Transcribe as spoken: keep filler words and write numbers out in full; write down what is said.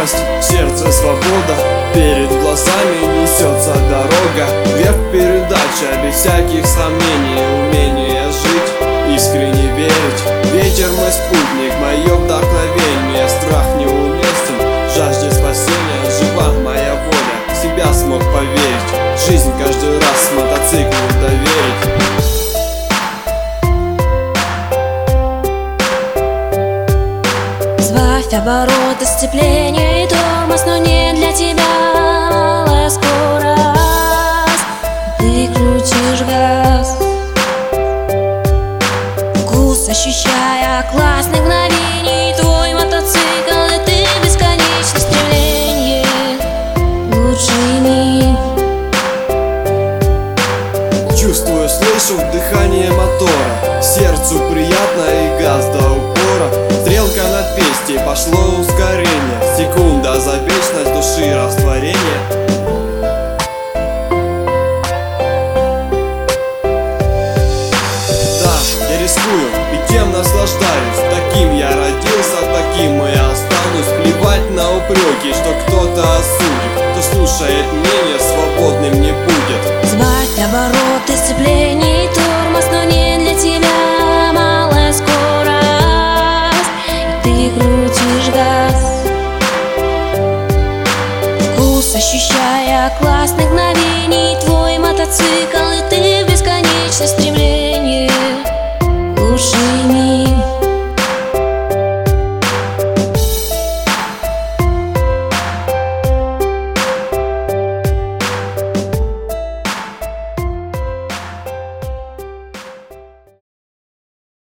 скорость, в сердце свобода, перед глазами несется дорога. Вверх передача, без всяких сомнений, умение жить, искренне верить. Ветер мой спутник, мое вдохновение, страх неуместен, жажде спасения, жива моя воля, в себя смог поверить, жизнь каждый раз мотоциклу доверить. Сбавь обороты, сцепление и тормоз, но не для тебя малая скорость. Ты крутишь газ, вкус ощущая классных мгновений. Твой мотоцикл — это бесконечное стремление, лучший миг. Чувствую, слышу дыхание мотора, сердцу приятно и газ до упора. Стрелка на песте, пошло ускорение, секунда за вечность души растворение. Да, я рискую и тем наслаждаюсь, таким я родился, таким и останусь. Плевать на упреки, что кто-то осудит, кто слушает мнение, свободным не будет. Сбавь обороты, сцепление и тормоз, но не для тебя малая скорость. И ты крутишь газ, вкус ощущая классных мгновений. Твой мотоцикл